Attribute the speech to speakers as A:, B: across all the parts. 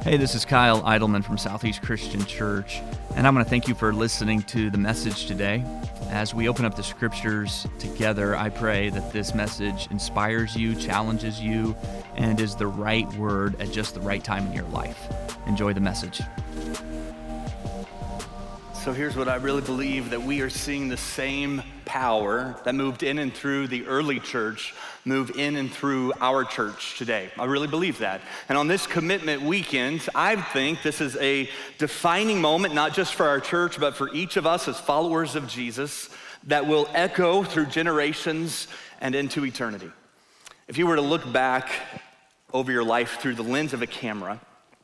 A: Hey, this is Kyle Eidelman from Southeast Christian Church, and I'm going to thank you for listening to the message today. As we open up the scriptures together, I pray that this message inspires you, challenges you, and is the right word at just the right time in your life. Enjoy the message.
B: So here's what I really believe, that we are seeing the same power that moved in and through the early church move in and through our church today. I really believe that. And on this commitment weekend, I think this is a defining moment, not just for our church, but for each of us as followers of Jesus, that will echo through generations and into eternity. If you were to look back over your life through the lens of a camera,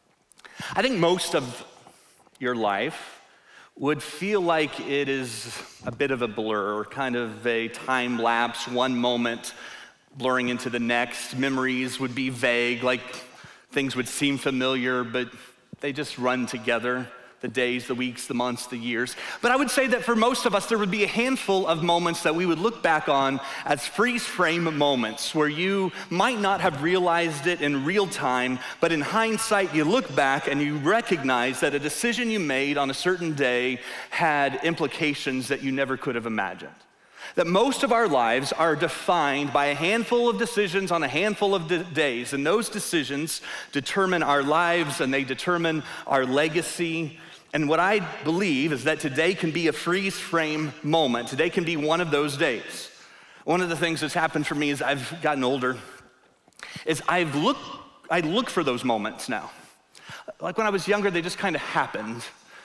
B: I think most of your life would feel like it is a bit of a blur, or kind of a time lapse, one moment blurring into the next. Memories would be vague, like things would seem familiar, but they just run together. The days, the weeks, the months, the years. But I would say that for most of us, there would be a handful of moments that we would look back on as freeze frame moments, where you might not have realized it in real time, but in hindsight, you look back and you recognize that a decision you made on a certain day had implications that you never could have imagined. That most of our lives are defined by a handful of decisions on a handful of days, and those decisions determine our lives and they determine our legacy. And what I believe is that today can be a freeze frame moment. Today can be one of those days. One of the things that's happened for me as I've gotten older is I look for those moments now. Like when I was younger, they just kind of happened.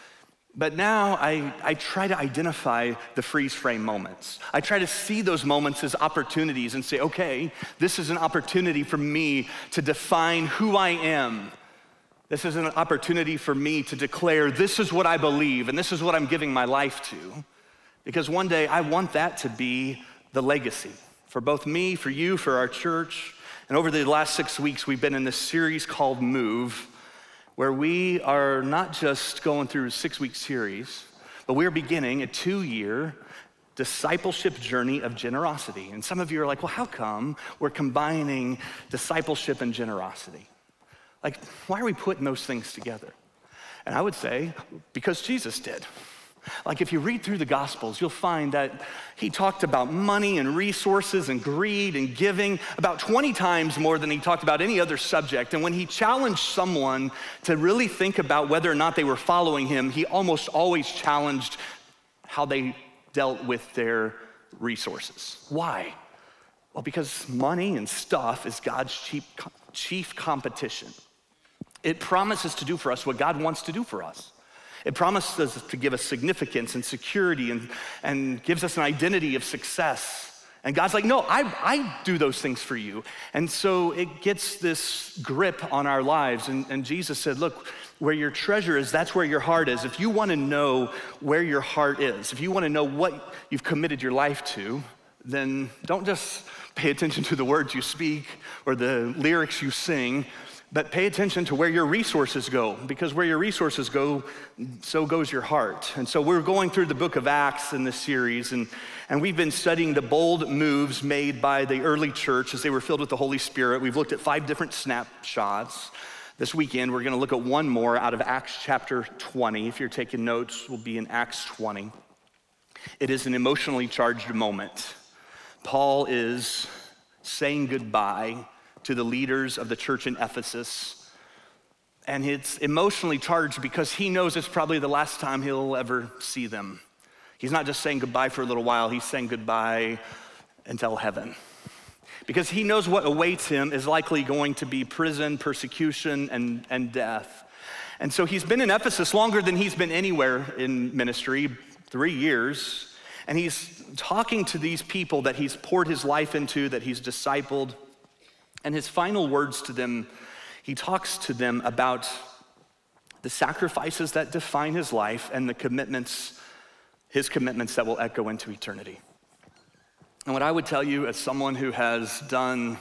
B: But now I try to identify the freeze frame moments. I try to see those moments as opportunities and say, okay, this is an opportunity for me to define who I am. This is an opportunity for me to declare, this is what I believe and this is what I'm giving my life to. Because one day I want that to be the legacy for both me, for you, for our church. And over the last 6 weeks, we've been in this series called Move, where we are not just going through a 6-week series, but we're beginning a 2-year discipleship journey of generosity. And some of you are like, well, how come we're combining discipleship and generosity? Like, why are we putting those things together? And I would say, because Jesus did. Like, if you read through the Gospels, you'll find that he talked about money and resources and greed and giving about 20 times more than he talked about any other subject. And when he challenged someone to really think about whether or not they were following him, he almost always challenged how they dealt with their resources. Why? Well, because money and stuff is God's chief competition. It promises to do for us what God wants to do for us. It promises to give us significance and security and gives us an identity of success. And God's like, no, I do those things for you. And so it gets this grip on our lives. And Jesus said, look, where your treasure is, that's where your heart is. If you want to know where your heart is, if you want to know what you've committed your life to, then don't just pay attention to the words you speak or the lyrics you sing, but pay attention to where your resources go, because where your resources go, so goes your heart. And so we're going through the book of Acts in this series, and we've been studying the bold moves made by the early church as they were filled with the Holy Spirit. We've looked at 5 different snapshots. This weekend, we're gonna look at one more out of Acts chapter 20. If you're taking notes, we'll be in Acts 20. It is an emotionally charged moment. Paul is saying goodbye to the leaders of the church in Ephesus. And it's emotionally charged because he knows it's probably the last time he'll ever see them. He's not just saying goodbye for a little while, he's saying goodbye until heaven. Because he knows what awaits him is likely going to be prison, persecution, and death. And so he's been in Ephesus longer than he's been anywhere in ministry, 3 years. And he's talking to these people that he's poured his life into, that he's discipled. And his final words to them, he talks to them about the sacrifices that define his life and the commitments, his commitments that will echo into eternity. And what I would tell you as someone who has done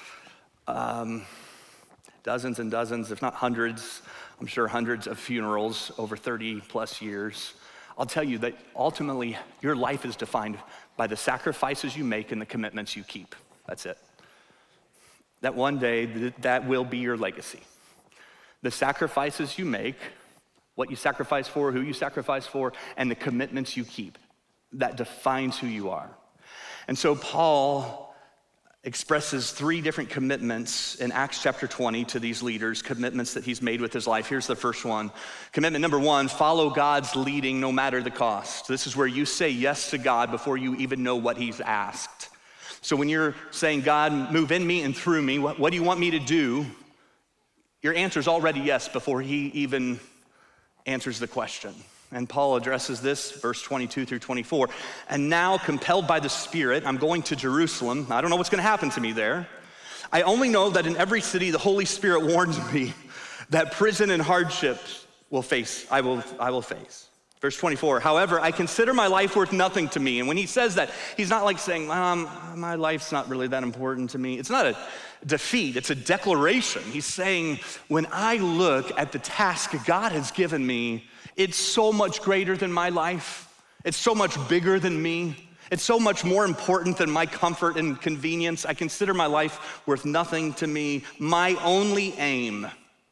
B: dozens and dozens, if not hundreds, I'm sure hundreds of funerals over 30 plus years, I'll tell you that ultimately your life is defined by the sacrifices you make and the commitments you keep. That's it. That one day that will be your legacy. the sacrifices you make, what you sacrifice for, who you sacrifice for, and the commitments you keep. That defines who you are. And so Paul expresses 3 different commitments in Acts chapter 20 to these leaders, commitments that he's made with his life. Here's the first one. Commitment number 1, follow God's leading no matter the cost. This is where you say yes to God before you even know what he's asked. So when you're saying, God, move in me and through me, what do you want me to do? Your answer's already yes before he even answers the question. And Paul addresses this, verse 22 through 24. And now, compelled by the Spirit, I'm going to Jerusalem. I don't know what's going to happen to me there. I only know that in every city, the Holy Spirit warns me that prison and hardships I will face. Verse 24, however, I consider my life worth nothing to me. And when he says that, he's not like saying, my life's not really that important to me. It's not a defeat, it's a declaration. He's saying, when I look at the task God has given me, it's so much greater than my life. It's so much bigger than me. It's so much more important than my comfort and convenience. I consider my life worth nothing to me. My only aim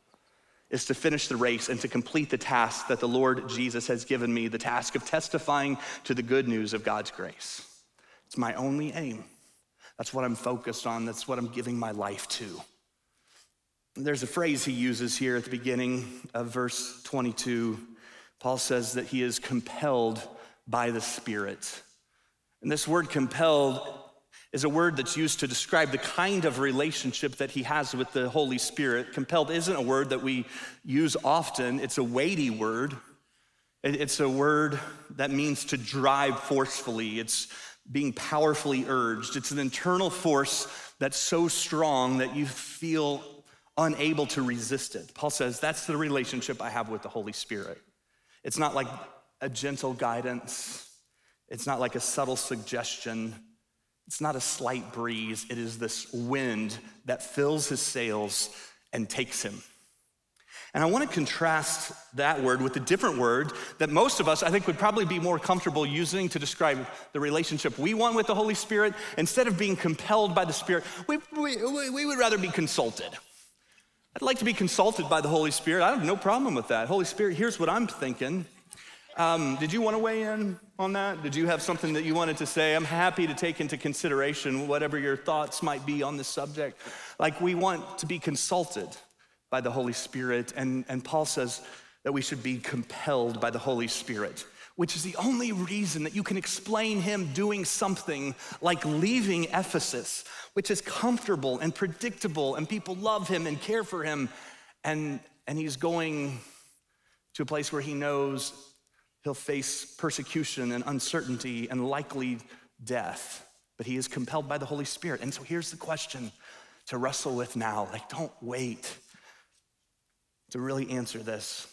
B: is to finish the race and to complete the task that the Lord Jesus has given me, the task of testifying to the good news of God's grace. It's my only aim. That's what I'm focused on. That's what I'm giving my life to. There's a phrase he uses here at the beginning of verse 22. Paul says that he is compelled by the Spirit. And this word compelled is a word that's used to describe the kind of relationship that he has with the Holy Spirit. Compelled isn't a word that we use often. It's a weighty word. It's a word that means to drive forcefully. It's being powerfully urged. It's an internal force that's so strong that you feel unable to resist it. Paul says that's the relationship I have with the Holy Spirit. It's not like a gentle guidance. It's not like a subtle suggestion. It's not a slight breeze. It is this wind that fills his sails and takes him. And I want to contrast that word with a different word that most of us, I think, would probably be more comfortable using to describe the relationship we want with the Holy Spirit. Instead of being compelled by the Spirit, we would rather be consulted. I'd like to be consulted by the Holy Spirit. I have no problem with that. Holy Spirit, here's what I'm thinking. Did you want to weigh in on that? Did you have something that you wanted to say? I'm happy to take into consideration whatever your thoughts might be on this subject. Like, we want to be consulted by the Holy Spirit, and Paul says that we should be compelled by the Holy Spirit, which is the only reason that you can explain him doing something like leaving Ephesus, which is comfortable and predictable, and people love him and care for him, and he's going to a place where he knows he'll face persecution and uncertainty and likely death, but he is compelled by the Holy Spirit. And so here's the question to wrestle with now. Like, don't wait to really answer this.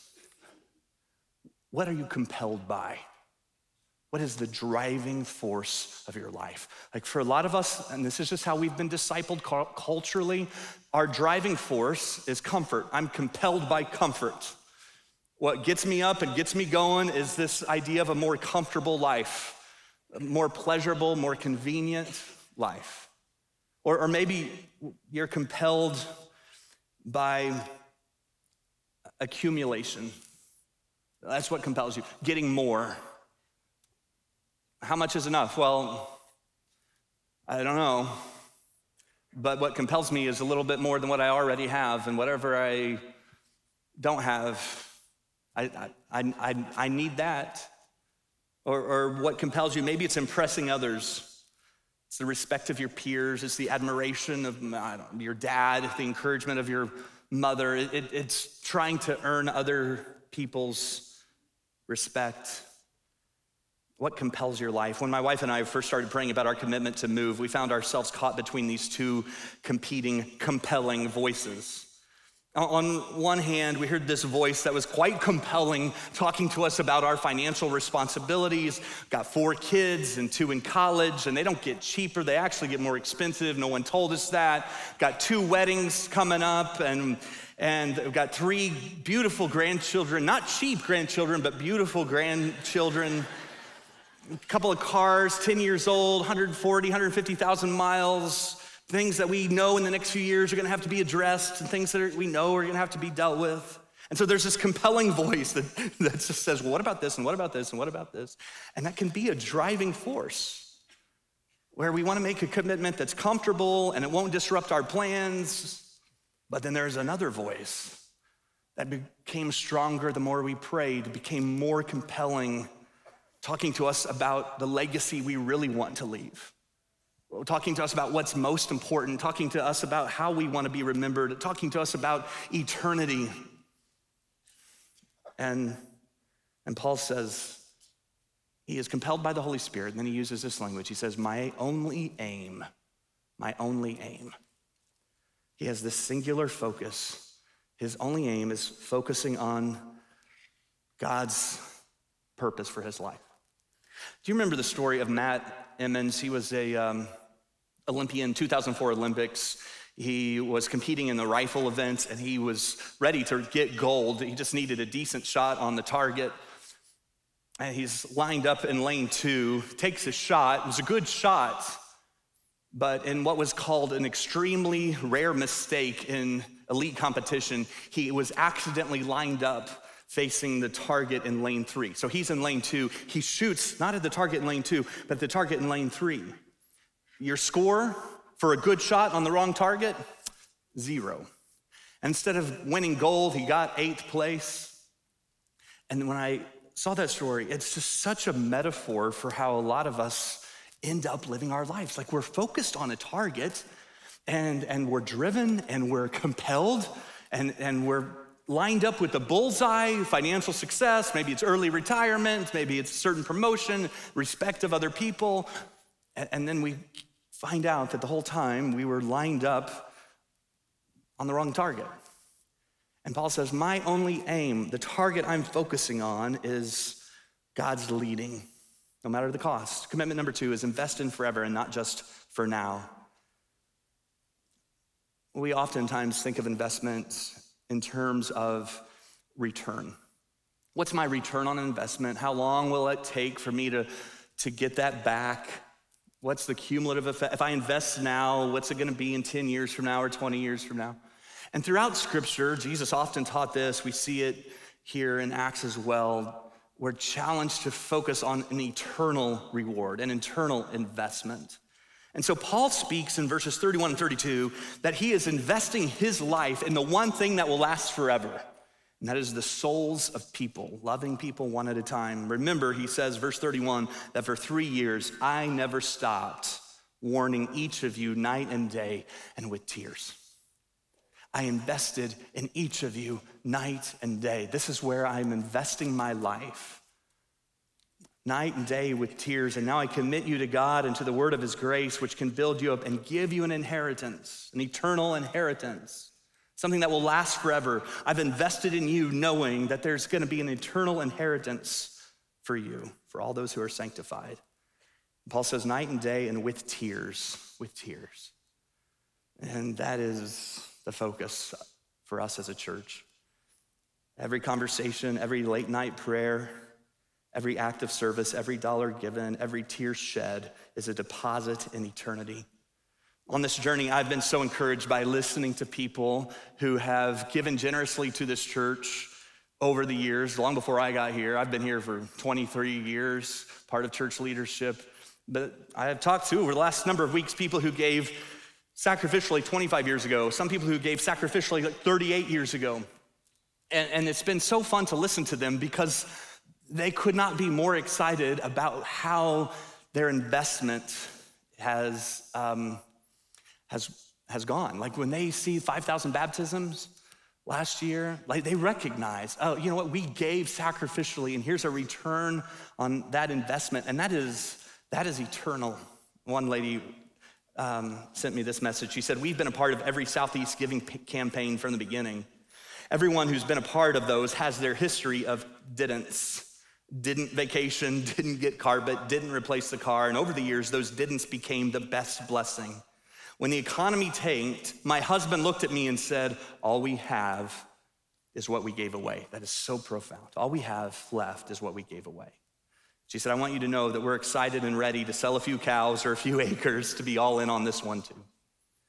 B: What are you compelled by? What is the driving force of your life? Like, for a lot of us, and this is just how we've been discipled culturally, our driving force is comfort. I'm compelled by comfort. What gets me up and gets me going is this idea of a more comfortable life, a more pleasurable, more convenient life. Or maybe you're compelled by accumulation. That's what compels you, getting more. How much is enough? Well, I don't know. But what compels me is a little bit more than what I already have, and whatever I don't have, I need that. Or what compels you, maybe it's impressing others. It's the respect of your peers. It's the admiration of your dad, the encouragement of your mother. It's trying to earn other people's respect. What compels your life? When my wife and I first started praying about our commitment to move, we found ourselves caught between these two competing, compelling voices. On one hand, we heard this voice that was quite compelling, talking to us about our financial responsibilities. Got 4 kids and 2 in college, and they don't get cheaper. They actually get more expensive. No one told us that. Got 2 weddings coming up, and we've got 3 beautiful grandchildren. Not cheap grandchildren, but beautiful grandchildren. A couple of cars, 10 years old, 140, 150,000 miles. things that we know in the next few years are gonna have to be addressed, and things that we know are gonna have to be dealt with. And so there's this compelling voice that just says, well, what about this, and what about this, and what about this? And that can be a driving force where we wanna make a commitment that's comfortable and it won't disrupt our plans. But then there's another voice that became stronger the more we prayed, became more compelling, talking to us about the legacy we really want to leave. Talking to us about what's most important, talking to us about how we want to be remembered, talking to us about eternity. And Paul says, he is compelled by the Holy Spirit, and then he uses this language. He says, my only aim. He has this singular focus. His only aim is focusing on God's purpose for his life. Do you remember the story of Matt Emmons? He was a Olympian, 2004 Olympics. He was competing in the rifle event, and he was ready to get gold. He just needed a decent shot on the target. And he's lined up in lane 2, takes a shot. It was a good shot, but in what was called an extremely rare mistake in elite competition, he was accidentally lined up facing the target in lane 3. So he's in lane 2. He shoots not at the target in lane 2, but the target in lane 3. Your score for a good shot on the wrong target, 0. Instead of winning gold, he got 8th place. And when I saw that story, it's just such a metaphor for how a lot of us end up living our lives. Like we're focused on a target and we're driven and we're compelled and we're lined up with the bullseye, financial success, maybe it's early retirement, maybe it's a certain promotion, respect of other people. And then we find out that the whole time we were lined up on the wrong target. And Paul says, my only aim, the target I'm focusing on is God's leading, no matter the cost. Commitment number 2 is invest in forever and not just for now. We oftentimes think of investment in terms of return. What's my return on investment? How long will it take for me to get that back? What's the cumulative effect? If I invest now, what's it gonna be in 10 years from now or 20 years from now? And throughout Scripture, Jesus often taught this. We see it here in Acts as well. We're challenged to focus on an eternal reward, an eternal investment. And so Paul speaks in verses 31 and 32 that he is investing his life in the one thing that will last forever, and that is the souls of people, loving people one at a time. Remember, he says, verse 31, that for 3 years I never stopped warning each of you night and day and with tears. I invested in each of you night and day. This is where I'm investing my life. Night and day with tears, and now I commit you to God and to the word of his grace, which can build you up and give you an inheritance, an eternal inheritance, something that will last forever. I've invested in you knowing that there's gonna be an eternal inheritance for you, for all those who are sanctified. Paul says night and day and with tears. And that is the focus for us as a church. Every conversation, every late night prayer, every act of service, every dollar given, every tear shed is a deposit in eternity. On this journey, I've been so encouraged by listening to people who have given generously to this church over the years, long before I got here. I've been here for 23 years, part of church leadership. But I have talked to, over the last number of weeks, people who gave sacrificially 25 years ago, some people who gave sacrificially like 38 years ago. And it's been so fun to listen to them because they could not be more excited about how their investment has gone. Like when they see 5,000 baptisms last year, like they recognize, oh, you know what, we gave sacrificially and here's a return on that investment. And that is eternal. One lady sent me this message. She said, we've been a part of every Southeast Giving campaign from the beginning. Everyone who's been a part of those has their history of didn't vacation, didn't get carpet, didn't replace the car. And over the years, those didn'ts became the best blessing. When the economy tanked, my husband looked at me and said, all we have is what we gave away. That is so profound. All we have left is what we gave away. She said, I want you to know that we're excited and ready to sell a few cows or a few acres to be all in on this one too.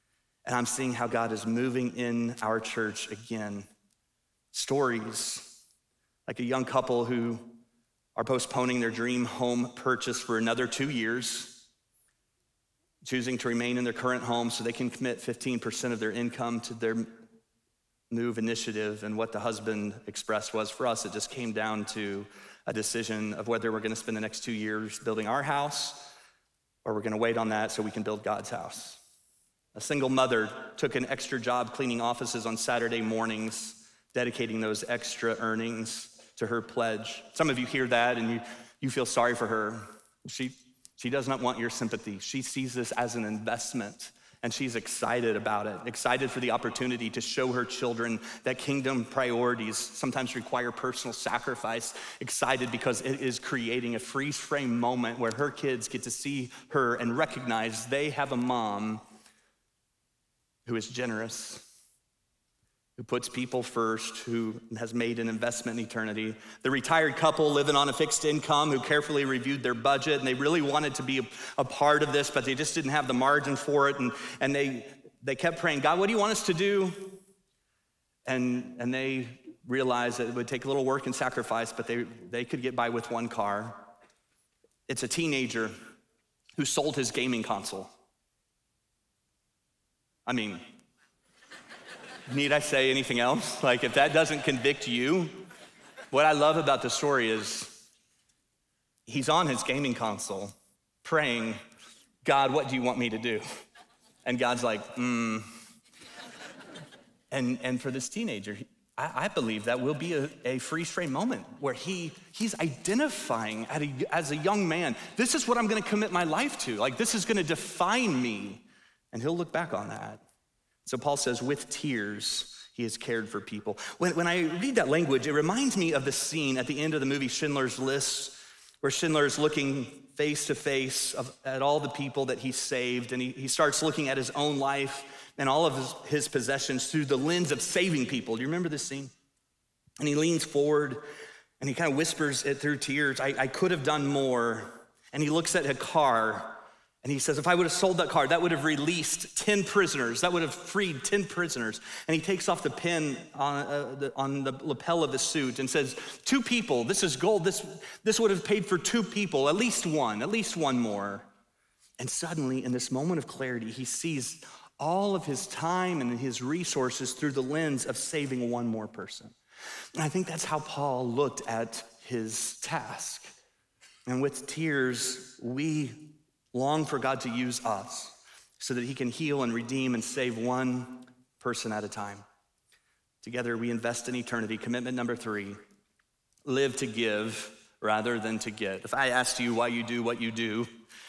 B: And I'm seeing how God is moving in our church again. Stories like a young couple who are postponing their dream home purchase for another 2 years, choosing to remain in their current home so they can commit 15% of their income to their move initiative. And what the husband expressed was, for us, it just came down to a decision of whether we're gonna spend the next 2 years building our house or we're gonna wait on that so we can build God's house. A single mother took an extra job cleaning offices on Saturday mornings, dedicating those extra earnings to her pledge. Some of you hear that and you feel sorry for her. She does not want your sympathy. She sees this as an investment, and she's excited about it, excited for the opportunity to show her children that kingdom priorities sometimes require personal sacrifice, excited because it is creating a freeze frame moment where her kids get to see her and recognize they have a mom who is generous, who puts people first, who has made an investment in eternity. The retired couple living on a fixed income who carefully reviewed their budget, and they really wanted to be a part of this, but they just didn't have the margin for it, and they kept praying, God, what do you want us to do? And they realized that it would take a little work and sacrifice, but they could get by with one car. It's a teenager who sold his gaming console. I mean, need I say anything else? Like, if that doesn't convict you, what I love about the story is he's on his gaming console praying, God, what do you want me to do? And God's like, And for this teenager, I believe that will be a freeze frame moment where he's identifying as a young man, this is what I'm gonna commit my life to. Like, this is gonna define me. And he'll look back on that. So Paul says, with tears, he has cared for people. When I read that language, it reminds me of the scene at the end of the movie Schindler's List, where Schindler is looking face to face at all the people that he saved, and he starts looking at his own life and all of his possessions through the lens of saving people. Do you remember this scene? And he leans forward and he kind of whispers it through tears, I could have done more. And he looks at a car and he says, if I would have sold that car, that would have released 10 prisoners. That would have freed 10 prisoners. And he takes off the pin on the lapel of the suit and says, 2 people, this is gold. This would have paid for 2 people, at least one more. And suddenly, in this moment of clarity, he sees all of his time and his resources through the lens of saving one more person. And I think that's how Paul looked at his task. And with tears, we long for God to use us so that he can heal and redeem and save one person at a time. Together, we invest in eternity. Commitment number 3, live to give rather than to get. If I asked you why you do what you do,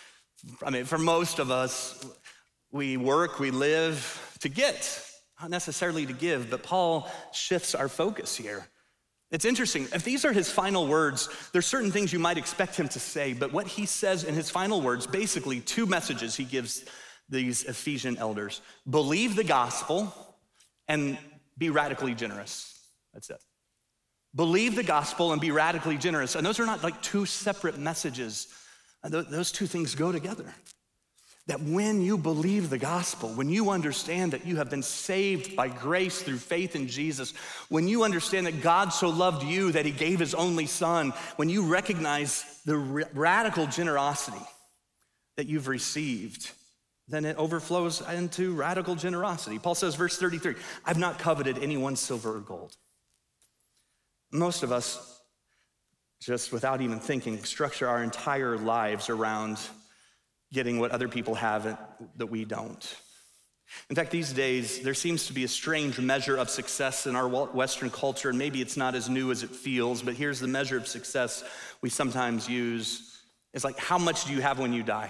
B: I mean, for most of us, we work, we live to get, not necessarily to give, but Paul shifts our focus here. It's interesting, if these are his final words, there's certain things you might expect him to say, but what he says in his final words, basically 2 messages he gives these Ephesian elders. Believe the gospel and be radically generous. That's it. Believe the gospel and be radically generous. And those are not like 2 separate messages. Those 2 things go together. That when you believe the gospel, when you understand that you have been saved by grace through faith in Jesus, when you understand that God so loved you that he gave his only son, when you recognize the radical generosity that you've received, then it overflows into radical generosity. Paul says, verse 33, I've not coveted anyone's silver or gold. Most of us, just without even thinking, structure our entire lives around getting what other people have that we don't. In fact, these days, there seems to be a strange measure of success in our Western culture, and maybe it's not as new as it feels, but here's the measure of success we sometimes use. It's like, how much do you have when you die?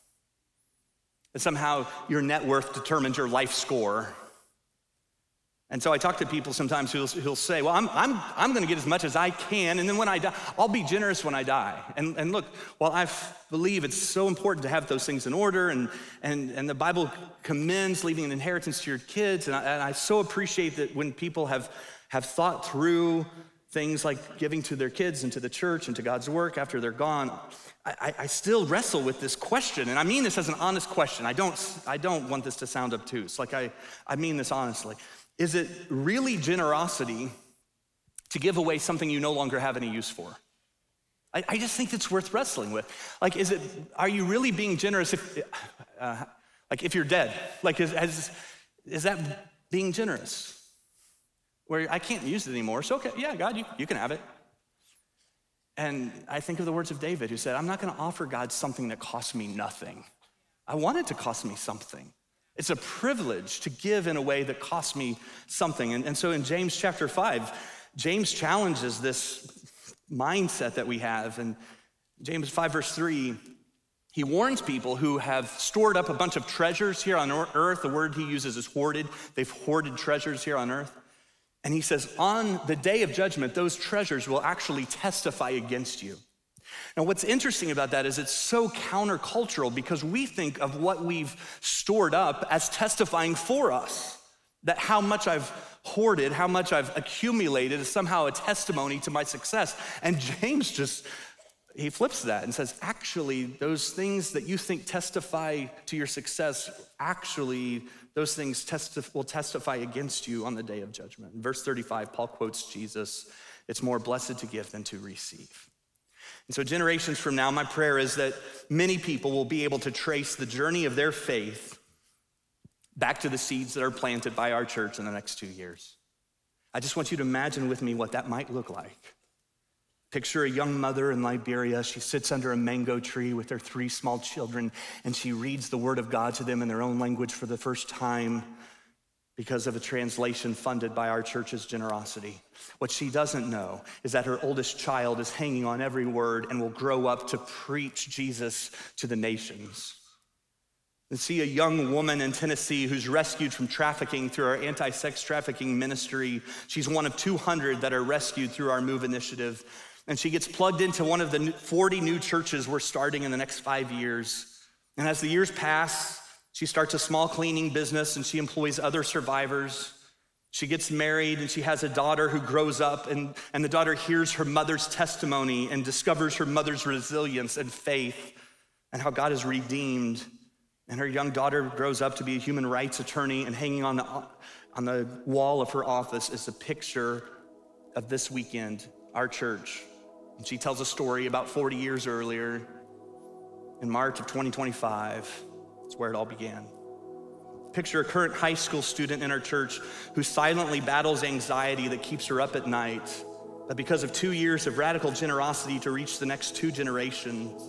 B: And somehow your net worth determines your life score. And so I talk to people sometimes who'll say, well, I'm gonna get as much as I can, and then when I die, I'll be generous when I die. And look, while I believe it's so important to have those things in order, and the Bible commends leaving an inheritance to your kids, and I so appreciate that when people have thought through things like giving to their kids and to the church and to God's work after they're gone, I still wrestle with this question. And I mean this as an honest question. I don't want this to sound obtuse. Like I mean this honestly. Is it really generosity to give away something you no longer have any use for? I just think it's worth wrestling with. Like, are you really being generous if you're dead? Like, is that being generous? Where I can't use it anymore, so okay, yeah, God, you can have it. And I think of the words of David, who said, I'm not gonna offer God something that costs me nothing. I want it to cost me something. It's a privilege to give in a way that costs me something. And so in James chapter 5, James challenges this mindset that we have. And James 5 verse 3, he warns people who have stored up a bunch of treasures here on earth. The word he uses is hoarded. They've hoarded treasures here on earth. And he says, on the day of judgment, those treasures will actually testify against you. Now, what's interesting about that is it's so countercultural because we think of what we've stored up as testifying for us. That how much I've hoarded, how much I've accumulated is somehow a testimony to my success. And James he flips that and says, actually, those things that you think testify to your success, actually, those things will testify against you on the day of judgment. In verse 35, Paul quotes Jesus, it's more blessed to give than to receive. And so generations from now, my prayer is that many people will be able to trace the journey of their faith back to the seeds that are planted by our church in the next 2 years. I just want you to imagine with me what that might look like. Picture a young mother in Liberia. She sits under a mango tree with her 3 small children, and she reads the word of God to them in their own language for the first time because of a translation funded by our church's generosity. What she doesn't know is that her oldest child is hanging on every word and will grow up to preach Jesus to the nations. And see a young woman in Tennessee who's rescued from trafficking through our anti-sex trafficking ministry. She's one of 200 that are rescued through our MOVE initiative. And she gets plugged into one of the 40 new churches we're starting in the next 5 years. And as the years pass, she starts a small cleaning business and she employs other survivors. She gets married and she has a daughter who grows up and the daughter hears her mother's testimony and discovers her mother's resilience and faith and how God has redeemed. And her young daughter grows up to be a human rights attorney, and hanging on the wall of her office is a picture of this weekend, our church. And she tells a story about 40 years earlier, in March of 2025. That's where it all began. Picture a current high school student in our church who silently battles anxiety that keeps her up at night, but because of 2 years of radical generosity to reach the next 2 generations,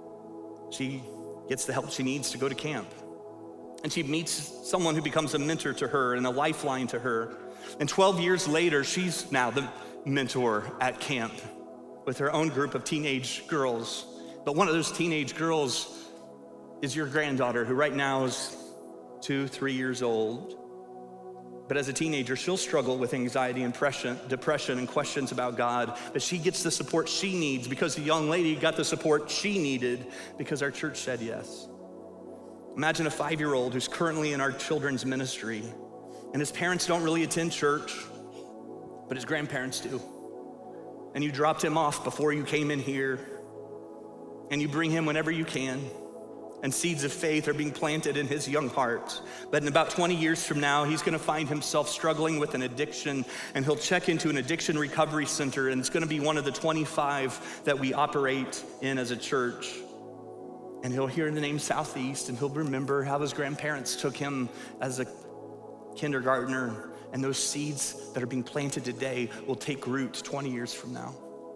B: she gets the help she needs to go to camp. And she meets someone who becomes a mentor to her and a lifeline to her. And 12 years later, she's now the mentor at camp with her own group of teenage girls. But one of those teenage girls is your granddaughter, who right now is 2-3 years old. But as a teenager, she'll struggle with anxiety and depression and questions about God. But she gets the support she needs because the young lady got the support she needed because our church said yes. Imagine a 5-year-old who's currently in our children's ministry, and his parents don't really attend church, but his grandparents do. And you dropped him off before you came in here, and you bring him whenever you can. And seeds of faith are being planted in his young heart. But in about 20 years from now, he's gonna find himself struggling with an addiction, and he'll check into an addiction recovery center, and it's gonna be one of the 25 that we operate in as a church. And he'll hear the name Southeast, and he'll remember how his grandparents took him as a kindergartner, and those seeds that are being planted today will take root 20 years from now.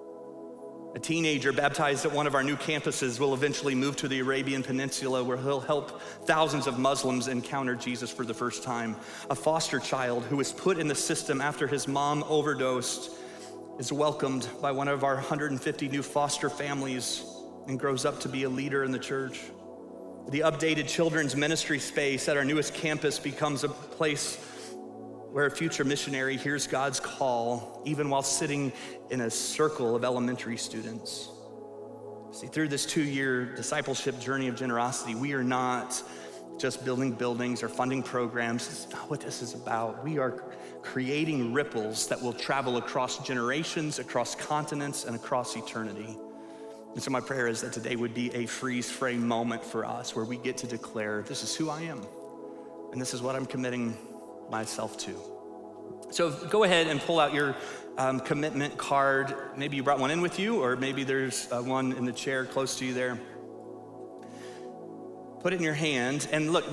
B: A teenager baptized at one of our new campuses will eventually move to the Arabian Peninsula, where he'll help thousands of Muslims encounter Jesus for the first time. A foster child who was put in the system after his mom overdosed is welcomed by one of our 150 new foster families and grows up to be a leader in the church. The updated children's ministry space at our newest campus becomes a place where a future missionary hears God's call, even while sitting in a circle of elementary students. See, through this 2-year discipleship journey of generosity, we are not just building buildings or funding programs. It's not what this is about. We are creating ripples that will travel across generations, across continents, and across eternity. And so my prayer is that today would be a freeze frame moment for us where we get to declare, this is who I am, and this is what I'm committing myself to. So go ahead and pull out your commitment card. Maybe you brought one in with you, or maybe there's one in the chair close to you there. Put it in your hand, and look,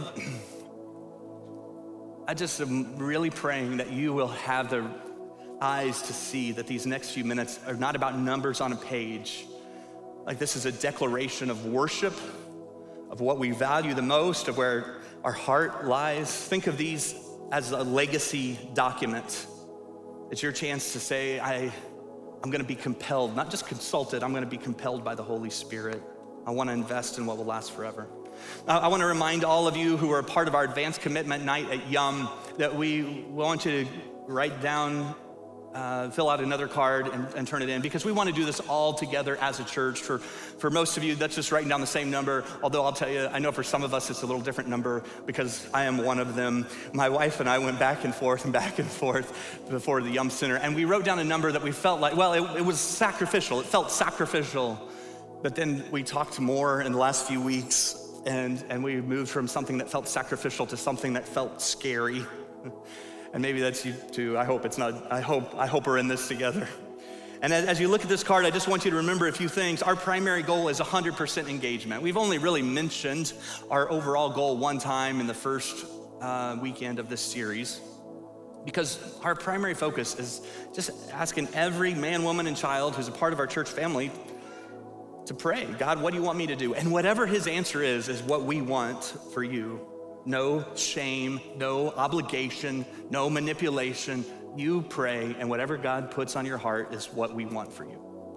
B: I just am really praying that you will have the eyes to see that these next few minutes are not about numbers on a page. Like, this is a declaration of worship, of what we value the most, of where our heart lies. Think of these as a legacy document. It's your chance to say, I'm gonna be compelled, not just consulted, I'm gonna be compelled by the Holy Spirit. I wanna invest in what will last forever. I wanna remind all of you who are a part of our advanced commitment night at Yum that we want you to write down, fill out another card and turn it in, because we want to do this all together as a church. For most of you, that's just writing down the same number, although I'll tell you, I know for some of us it's a little different number because I am one of them. My wife and I went back and forth before the Yum Center, and we wrote down a number that we felt like, well, it was sacrificial. It felt sacrificial, but then we talked more in the last few weeks, and we moved from something that felt sacrificial to something that felt scary. And maybe that's you too. I hope it's not. I hope we're in this together. And as you look at this card, I just want you to remember a few things. Our primary goal is 100% engagement. We've only really mentioned our overall goal one time in the first weekend of this series, because our primary focus is just asking every man, woman, and child who's a part of our church family to pray, God, what do you want me to do? And whatever his answer is what we want for you. No shame, no obligation, no manipulation. You pray, and whatever God puts on your heart is what we want for you.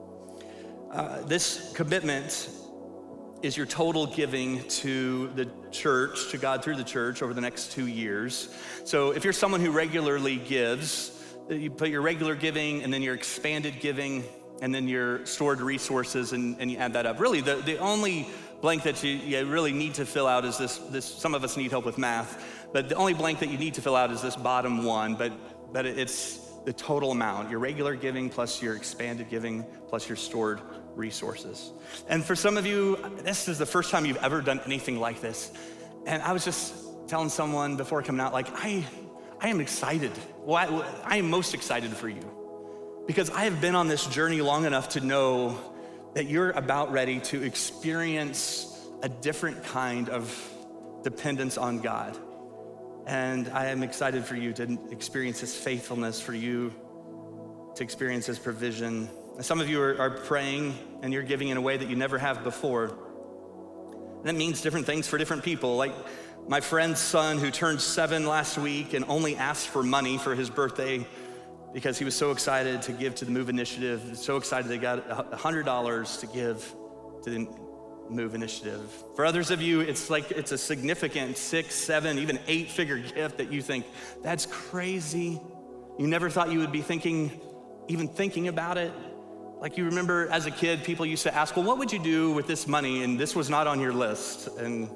B: This commitment is your total giving to the church, to God through the church over the next 2 years. So if you're someone who regularly gives, you put your regular giving and then your expanded giving and then your stored resources and you add that up. Really, the only blank that you really need to fill out is this. Some of us need help with math, but the only blank that you need to fill out is this bottom one, but it's the total amount, your regular giving plus your expanded giving plus your stored resources. And for some of you, this is the first time you've ever done anything like this. And I was just telling someone before coming out, like, I am excited. Well, I am most excited for you, because I have been on this journey long enough to know that you're about ready to experience a different kind of dependence on God. And I am excited for you to experience his faithfulness, for you to experience his provision. Some of you are praying and you're giving in a way that you never have before. And that means different things for different people. Like my friend's son who turned 7 last week and only asked for money for his birthday because he was so excited to give to the Move Initiative, so excited they got $100 to give to the Move Initiative. For others of you, it's a significant 6, 7, even 8-figure gift that you think, that's crazy. You never thought you would be even thinking about it. Like, you remember as a kid, people used to ask, well, what would you do with this money? And this was not on your list. And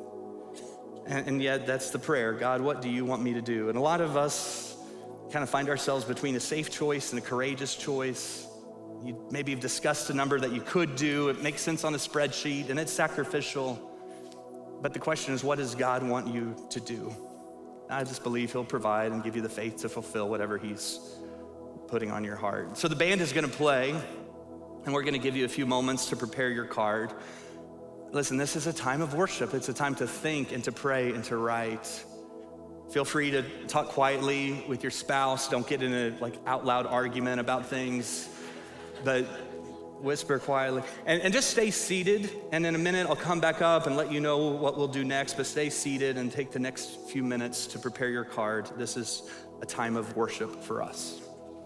B: yet that's the prayer. God, what do you want me to do? And a lot of us kind of find ourselves between a safe choice and a courageous choice. Maybe you've discussed a number that you could do. It makes sense on a spreadsheet and it's sacrificial. But the question is, what does God want you to do? I just believe he'll provide and give you the faith to fulfill whatever he's putting on your heart. So the band is gonna play and we're gonna give you a few moments to prepare your card. Listen, this is a time of worship. It's a time to think and to pray and to write. Feel free to talk quietly with your spouse. Don't get in a out loud argument about things, but whisper quietly. And just stay seated. And in a minute, I'll come back up and let you know what we'll do next, but stay seated and take the next few minutes to prepare your card. This is a time of worship for us.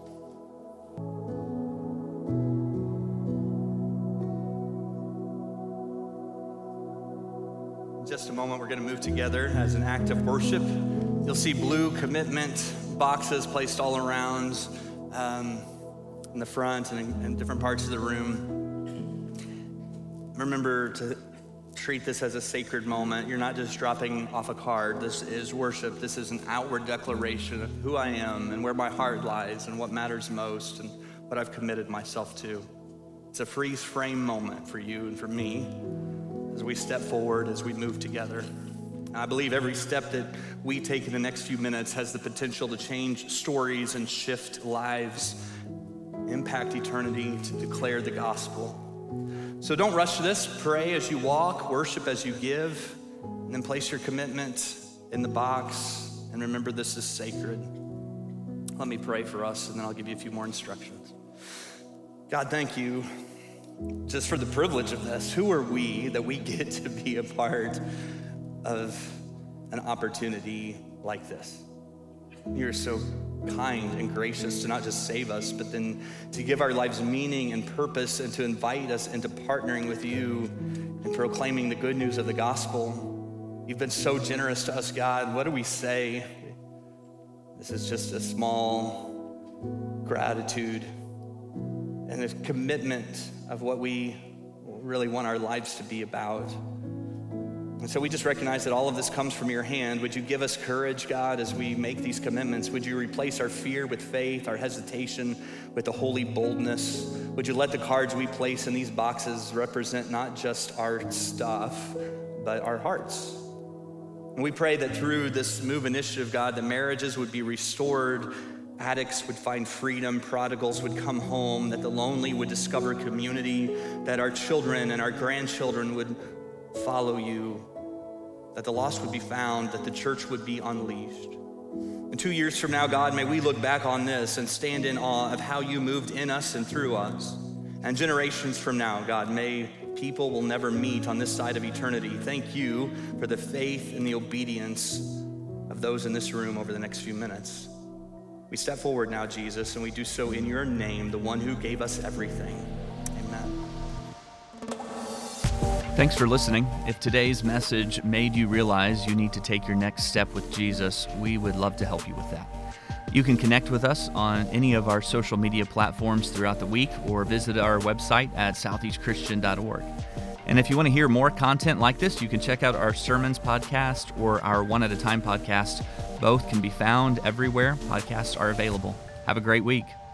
B: In just a moment, we're gonna move together as an act of worship. You'll see blue commitment boxes placed all around in the front and in different parts of the room. Remember to treat this as a sacred moment. You're not just dropping off a card. This is worship. This is an outward declaration of who I am and where my heart lies and what matters most and what I've committed myself to. It's a freeze frame moment for you and for me as we step forward, as we move together. And I believe every step that we take in the next few minutes has the potential to change stories and shift lives, impact eternity, to declare the gospel. So don't rush this. Pray as you walk, worship as you give, and then place your commitment in the box. And remember, this is sacred. Let me pray for us, and then I'll give you a few more instructions. God, thank you just for the privilege of this. Who are we that we get to be a part of an opportunity like this? You're so kind and gracious to not just save us, but then to give our lives meaning and purpose and to invite us into partnering with you and proclaiming the good news of the gospel. You've been so generous to us, God. What do we say? This is just a small gratitude and a commitment of what we really want our lives to be about. And so we just recognize that all of this comes from your hand. Would you give us courage, God, as we make these commitments? Would you replace our fear with faith, our hesitation with a holy boldness? Would you let the cards we place in these boxes represent not just our stuff, but our hearts? And we pray that through this MOVE initiative, God, that marriages would be restored, addicts would find freedom, prodigals would come home, that the lonely would discover community, that our children and our grandchildren would follow you, that the lost would be found, that the church would be unleashed. And 2 years from now, God, may we look back on this and stand in awe of how you moved in us and through us. And generations from now, God, may people will never meet on this side of eternity. Thank you for the faith and the obedience of those in this room over the next few minutes. We step forward now, Jesus, and we do so in your name, the one who gave us everything. Amen.
A: Thanks for listening. If today's message made you realize you need to take your next step with Jesus, we would love to help you with that. You can connect with us on any of our social media platforms throughout the week or visit our website at southeastchristian.org. And if you want to hear more content like this, you can check out our Sermons podcast or our One at a Time podcast. Both can be found everywhere podcasts are available. Have a great week.